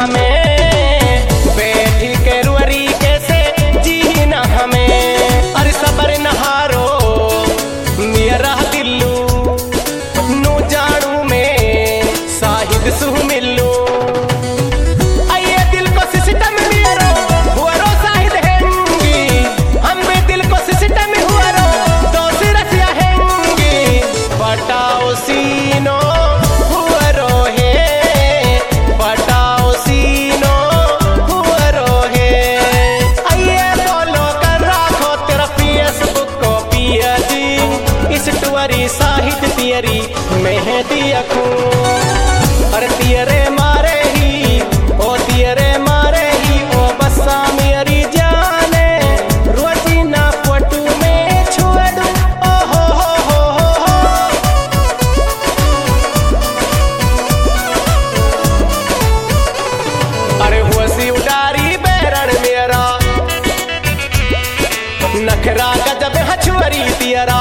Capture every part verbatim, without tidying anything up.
हमें बैठी के रुअरी कैसे जीना हमें। अरे सबर नहारो मेरा दिल्लू नू जानू में साहिद सुह मिलू। आइए दिल को सिस्टम मेरो हुआरो साहिद हैंगी हम भी दिल को सिस्टम हुआरो दोस्त रसिया हैंगी। पटाओ सीनो हुआरो है पटाओ सीनो हुआरो है। आइए फॉलो कर रखो तेरा फेसबुक को पिया जी इस टुअरी साहिद तियरी मेहदी अखूं। अरे तियरे मारे ही ओ तियरे मारे ही ओ बसा मेरी जाने रोजी ना फोटू में छोड़ू ओ हो हो हो हो हो। अरे हुसी उडारी बैरण मेरा नखरा गजब हछुअरी तियरा।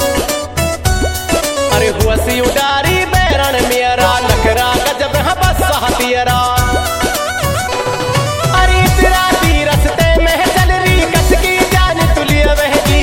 अरे हुसी उडारी बैरण मेरा नखरा गजब बसा तियरा। अरे तेरा दी रस्ते में चल रही कस की जान तुलिया बहगी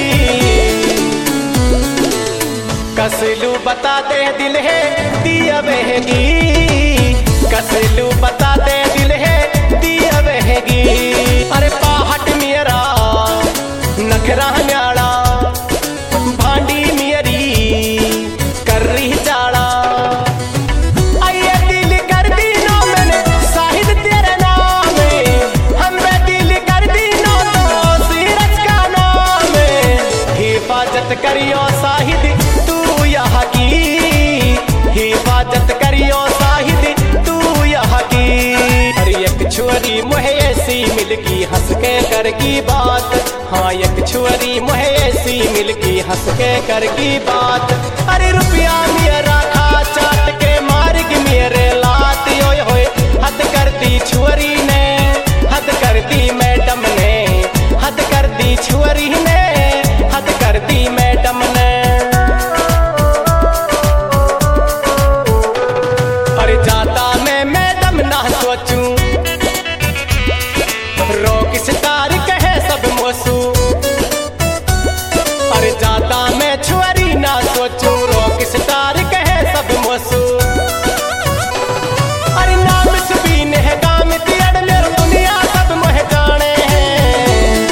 कसलू बता दे दिल है दिया बहगी कसलू बता दे दिल है दिया बहगी। अरे पाहट मेरा नखरा न्याड़ा भांडी मेरी कर रही जाड़ा। आइए दिल कर दी नो मैंने साहिद तेरे नाम हम दिल कर दी नो तो सीरज का नाम। हिफाजत करियो साहिद तू यहाँ की हिफाजत करियो साहिद तू यहाँ की। अरे एक छुअरी मुहे ऐसी मिलगी हंस के कर की बात। हाँ एक छुअरी मुहे ऐसी मिलगी हंस के कर की बात। अरे रुपया मेरा खा चाट के मार्ग मेरे लात ओए होए हद कर दी छुअरी ने हद कर दी मैडम ने हद कर दी छुअरी ने हद कर दी मैडम ने। अरे जाता मैं मैडम ना सोचूं रोक सितार कहे सब मोसू। अरे जाता मैं छुअरी ना सोचूं रोक सितार कहे सब मोसू। अरे नाम सुबीन है काम तियड़ मेरे दुनिया सब मोह जाने हैं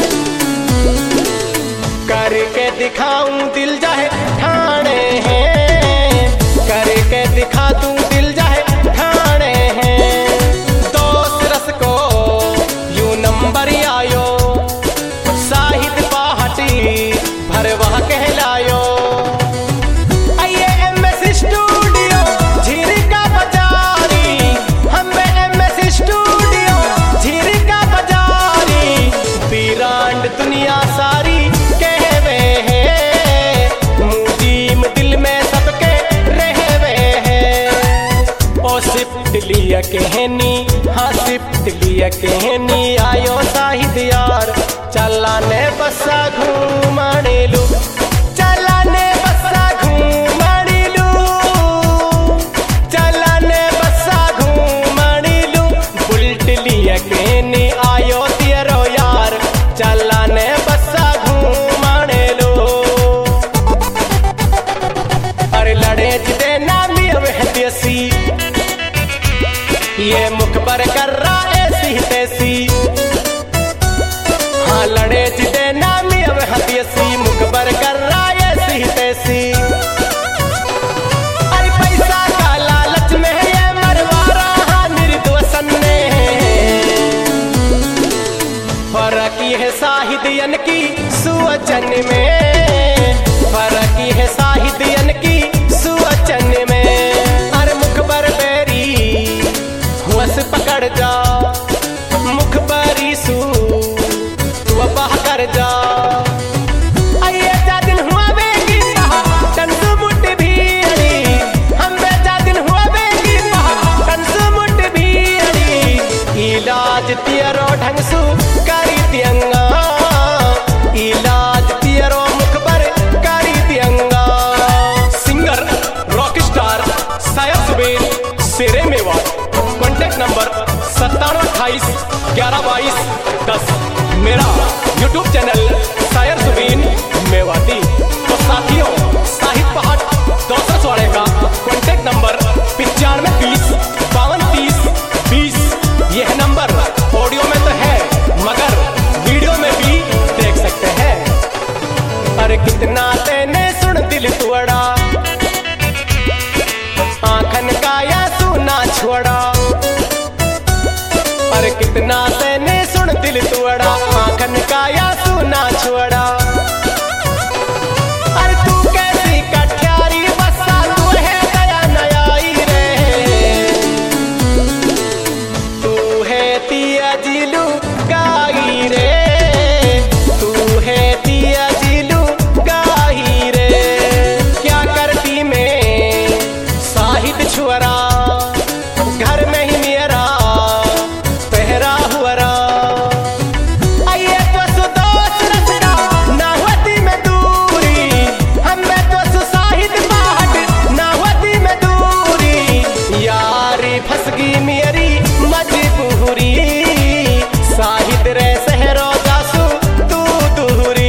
करके दिखाऊं दिल जाहे ठाणे हैं करके दिखा दूं दिल जाहे ठाणे हैं। दोस्त रस को यू नंबर आयो साहिद पाहटी भरवा कहलायो। आइए एम एस स्टूडियो झीरिका बाजारी हम एम एस स्टूडियो झीरिका बाजारी। बीरांड दुनिया सारी कहवे है मुजीम दिल में सबके रहवे है। ओ सिफ्ट लिया कहनी हाँ सिफ्ट लिया कहनी आयो साहिद यार चलाने बसा घूमने लू चलाने बसा घूमने लू चलाने बसा घूमने लू। बुलट लिया कहनी आयो तियरो यार चलाने बसा घूमने लू। अरे लड़े जिदे नामी वह देसी ये मुखबर कर रहा ऐसी तैसी। हाँ लड़े जिदे नामी अब हदेसी मुखबर कर रहा ऐसी तैसी। अरे पैसा का लालच में ये मरवा रहा निर्दोषन ने। फर्क है साहिदियन की सुवचन में फर्क है साहिदियन की सुवचन में। अरे मुखबर बेरी हुस पकड़ जा मुखबरी सू तू बाह कर जा। आइए जा दिन हुआ बेगी टंसु मुट भीड़ी हम जा दिन हुआ बेगी टंसु मुट भीड़ी। इलाज तियरो ढंग सु करी तियंगा इलाज तियरो मुखबर करी तियंगा। सिंगर रॉक स्टार साया सुबेर सिरे मेवा कॉन्टेक्ट नंबर सत्तानवे अट्ठाईस ग्यारह बाईस दस। मेरा यूट्यूब चैनल शायर सुबीन मेवाती। तो साथियों, साहिद पहाड़ दौसर वाले का कॉन्टेक्ट नंबर पिचानवे बीस बावन तीस बीस। यह नंबर ऑडियो में तो है मगर वीडियो में भी देख सकते हैं। अरे कितना तेने सुन दिल तोड़ा, आंखन का या सुना छोड़ा। अरे कितना तेने सुन दिल तोड़ा, आंखन का या सुना छोड़ा। अरे तू कैसी कठियारी बसा, तू है गया नयाई रे। तू है तिया जिलू गाई रे, तू है तिया जिलू गाई रे। क्या करती में साहिद छुअरा, घर में ही मेरा पहरा हुआ। आइए तो सुदोष रसका ना होती में दूरी, हमें तो सुसाहिद पहाड़ ना होती में दूरी। यारी फसगी मेरी मजबूरी, साहिद रे सहरो जासू तू दूरी।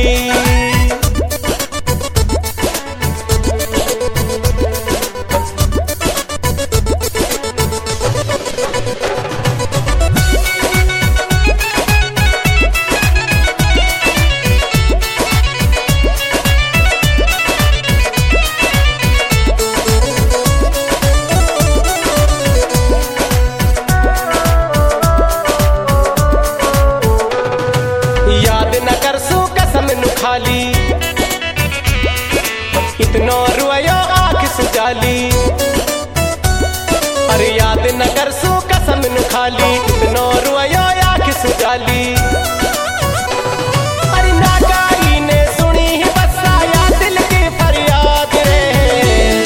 याद न कर सू कसम नु खाली, इतनो रुयो आँख सुजाली। अरे याद न कर सू कसम नु खाली, इतनो रुयो आँख सुजाली। अरे नागाई ने सुनी ही बसा या दिल की फरियाद रे।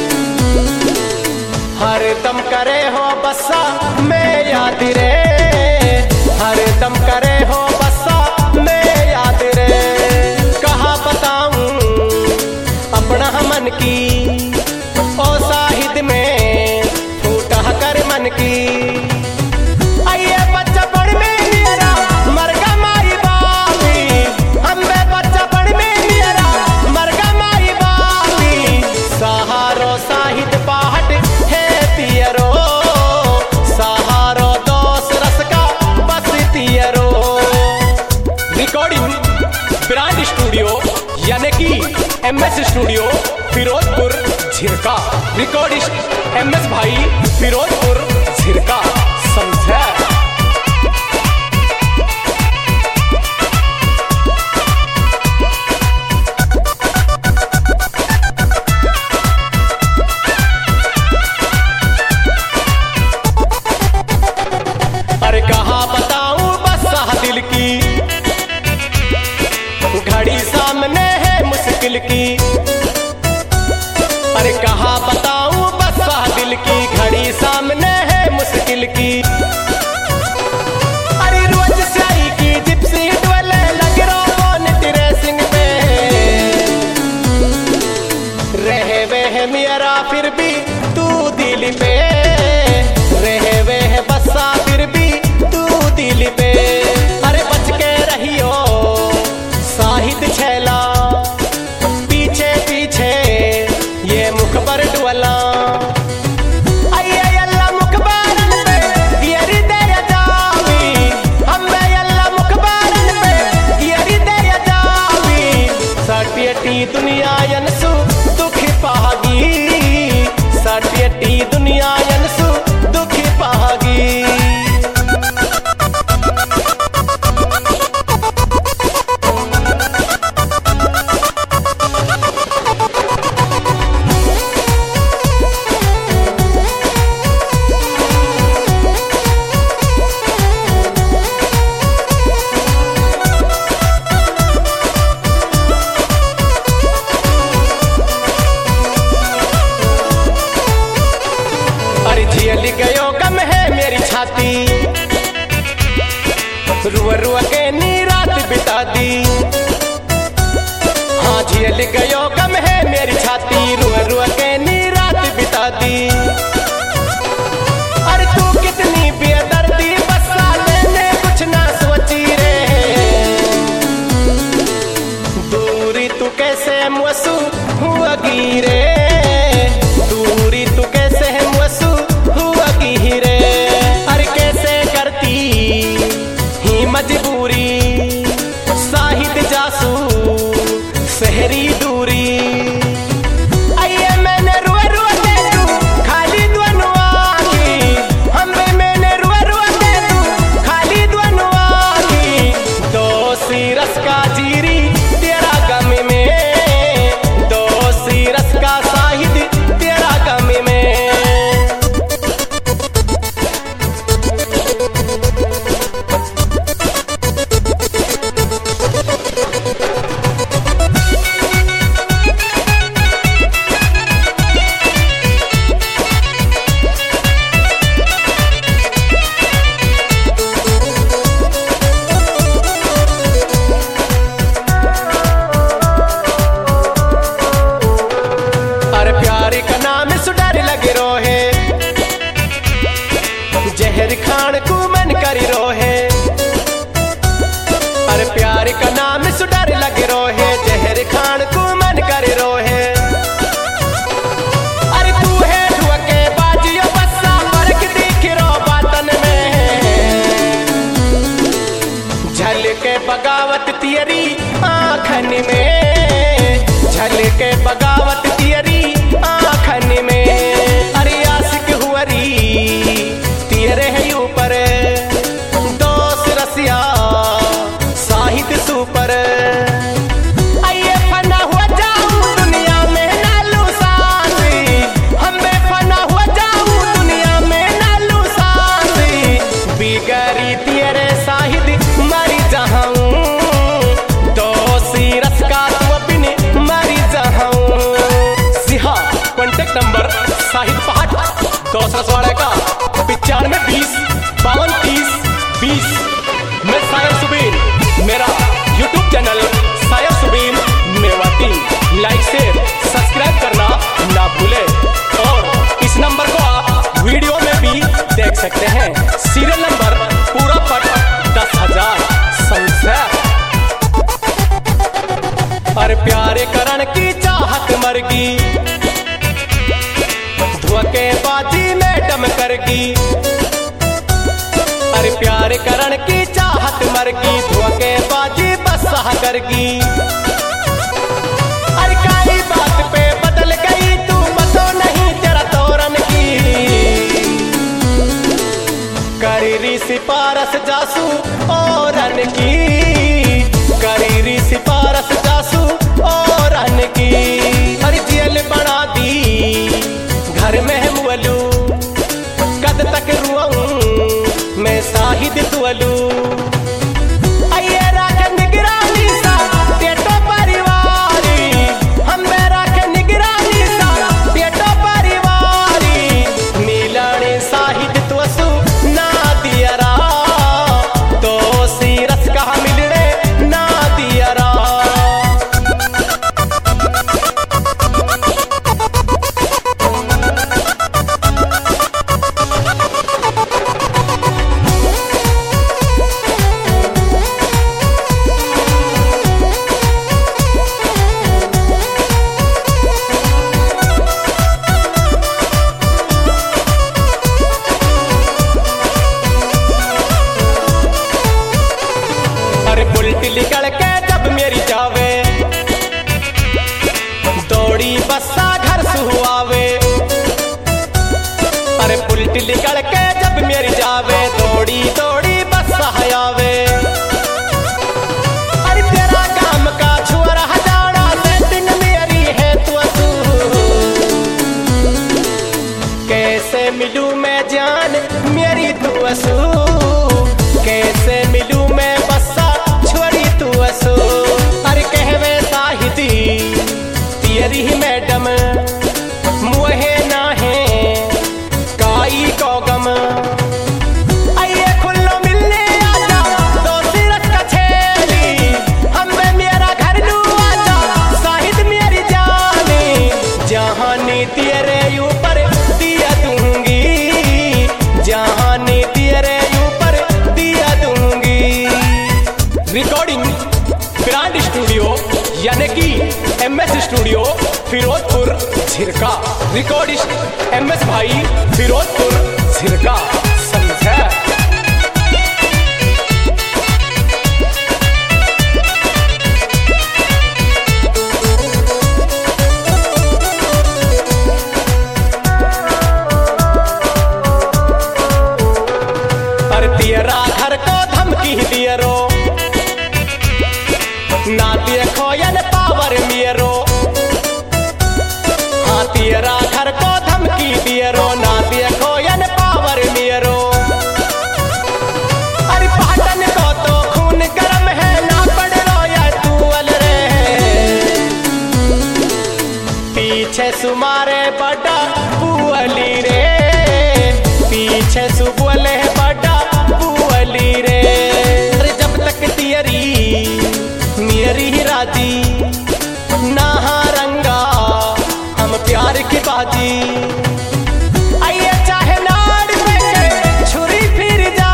हर दम करे हो बसा मैं याद रे, हर दम करे हो बसा मैं याद रे। कहा बताऊं अपना मन की, ओ साहिद में फूटा कर मन की। आइए बच्चा पढ़ में मेरा मरगा माई बापी, हमें बच्चा पढ़ में मेरा मरगा माई बापी। सहारो साहिद पहाड़ है पियरो, सहारो दोस रस का बस तियरो। रिकॉर्डिंग ब्रांड स्टूडियो यानी कि M S studio Firozpur Jhirka. Recordist M S भाई फिरोजपुर झिरका समझे। अरे कहा बताऊं बसा दिल की, घड़ी सामने है मुश्किल की। अरे कहा बताऊं बसा दिल की, घड़ी सामने है मुश्किल की। अरे रोज स्याही की जिप्सी डोले लग रहा ड्रेसिंग पे, रहे वे है मेरा फिर भी तू दिल पे, रहे वे है बसा फिर भी तू दिल पे। अरे बच के रहियो साहिद छैला, पीछे पीछे ये मुखबर डुअला। आइए अल्लाह मुखबारन पे गियरी दे जावी, हमें अल्लाह मुखबारन पे गियरी दे जावी। सटियटी दुनिया यनसु दुख पागी, सटियटी दुनिया यनसु दुख पागी। अरे झियल गयो गम है मेरी छाती, रुआ रुआ के नी रात बिता दी। हाँ झियल गयो गम है मेरी छाती, रुआ रुआ के नी रात बिता दी। अरे तू कितनी बेदर्दी बसा ले खान को मन करी रोहे, अरे प्यार का नाम सुडर लग रोहे, जहर खान को मन करी रोहे। अरे तू है ढुके बाजियो बस्सा फर्क दिख रो बातन में, झलके बगावत तियरी आँखन में, झलके बगावत तियरी आँखन में। अरे आशिक हुअरी तियरे है ऊपर, दोस्त रसिया साहित्य सुपर। आइए फना हुआ जाऊं दुनिया में नालू सांसी, हमें फना हुआ जाऊं दुनिया में नालू सांसी। बिगड़ी तियरे साहित्य मरी जाऊं, दोषी रस का तू अपने मरी जाऊं। सिहा कॉन्टेक्ट नंबर साहित्य पहाट दो ससवाड़े का पिचानवे बीस बावन तीस बीस। मैं सायर सुबीन, मेरा YouTube channel Sayar Subeen Mewati. Like share subscribe करना ना भूले, और इस नंबर को आप वीडियो में भी देख सकते हैं। सीरियल नंबर पूरा पट दस हजार संख्या। अरे प्यारे करण की चाहत मरगी, धुके बाजी में डम करगी। अरे प्यारे करण की चाहत मरगी, धुके बाजी बसा करगी। अरे काई बात पे बदल गई तू, बतो नहीं तेरा तोरन की। करीरी सिपारस जासू औरन की, करीरी सिपारस जासू औरन की। अरे जेल बना दी घर में है मुअलू, कद तक रुआऊं मैं साहिद तुअलू। आइए राख निगरानी सा टेटो परिवारी, हमें राख निगरानी सा टेटो परिवारी। मिलने साहिद तुअसू ना दियरा, तो सीरस का मिलने ना दियरा। अरे बुलटी निकल के जब मेरी जावे, दौड़ी बस्सा घर सुहावे। अरे बुलटी निकल के जब मेरी जावे, दौड़ी दौड़ी बस्सा आवे। अरे तेरा काम का छुअरा हजारा सेटिंग मेरी है तुअसू, कैसे मिलूं मैं जान मेरी तुअसू, कैसे मिलूं मैं बस्सा छोड़ी तुअसू। अरे कहवे साहिती तियरी मैडम मुहे ना है काई को गम। आइए खुल्लो मिलने आजा दोस्ती रख का छेली, हमें मेरा घर लू आजा साहिद मेरी जानी। जहानी तेरे ऊपर दिया दूंगी, जहानी तेरे ऊपर दिया दूंगी। रिकॉर्डिंग ब्रांड स्टूडियो यानी कि M S studio Firozpur Jhirka. Recordist M S भाई फिरोजपुर झिरका समझे। अरे तियरा घर को धमकी दियरो, ना दिए खोयन पावर मियरो। हाँ तियरा घर को धमकी दियरो, ना दिए खोयन पावर मियरो। अरे पाटन को तो खून गरम है, ना पड़ रो या तुअल रे। पीछे सुमारे बड़ा बुअली रे, पीछे सुबुअले बड़ा बुअली रे। अरे जब तक तियरी मेरी राजी नहा रंगा हम प्यार की बाजी। आइए चाहे नाड़ में छुरी फिर जा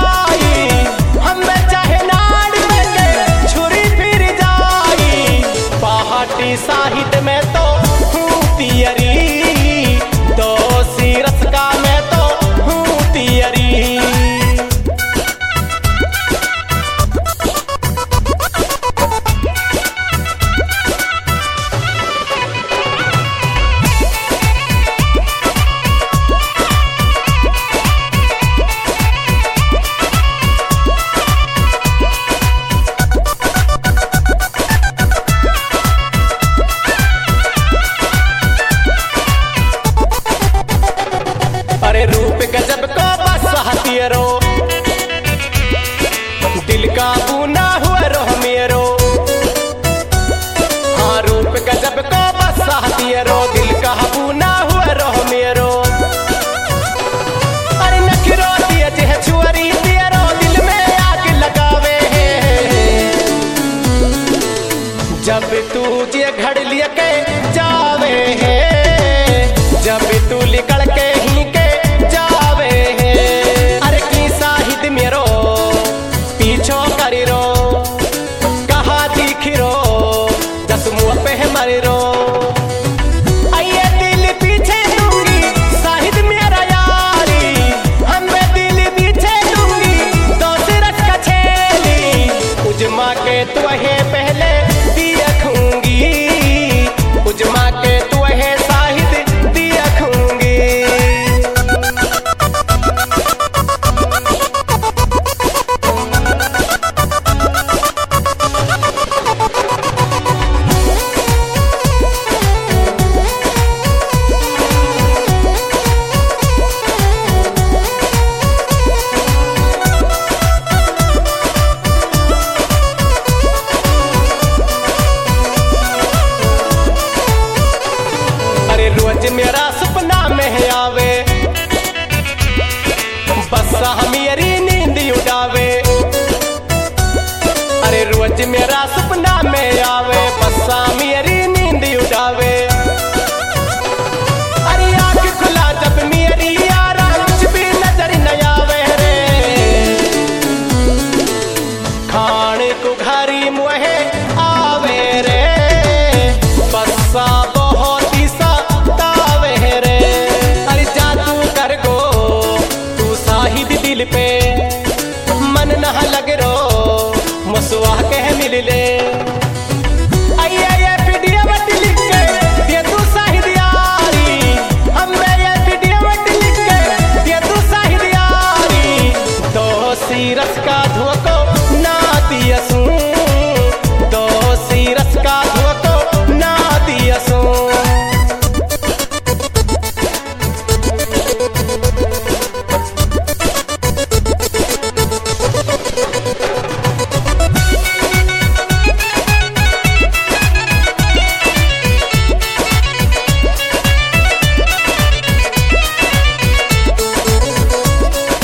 दिल काबू ना हुआ रो मेरो, हाँ रूप गजब को बसा दिया रो, दिल काबू ना हुआ रो मेरो। अरे नखरो दिया जह छुअरी दिया रो, दिल में आग लगावे जब तू जे घड़ लिया के जावे है, जब तू निकल के ही के जावे है। अरे की साहिद मेरो पीछो करी रो, कहा दिखी रो जस मुँह पे मरी रो। आइए दिल पीछे दूंगी साहिद मेरा यारी, हमें दिल पीछे दूंगी दो सिरस का छेली। उजमा के तू है पहले देखूंगी, उजमा के तू है साहिद देखूंगी। अरे रोज मेरा सपना में आवे, बस मेरी नींद उड़ावे। अरे रोज मेरा सपना में आवे, बस मेरी नींद उड़ावे। अरे आँख खुला जब मेरी यारा, कुछ भी नजर न आवे रे। खाने को घरी मुहे आवे रे, बसा बहुत ही सतावे रे। अरे जा तू कर गो तू साहिद दिल पे, मन न लग रो मसुआ के मिल ले। आइए ये वीडियो बट लिख के दे तू साहिद यारी, हमें ये वीडियो बट लिख के दे तू साहिद यारी। दो सीरस का धुआ को ना दिया सूं,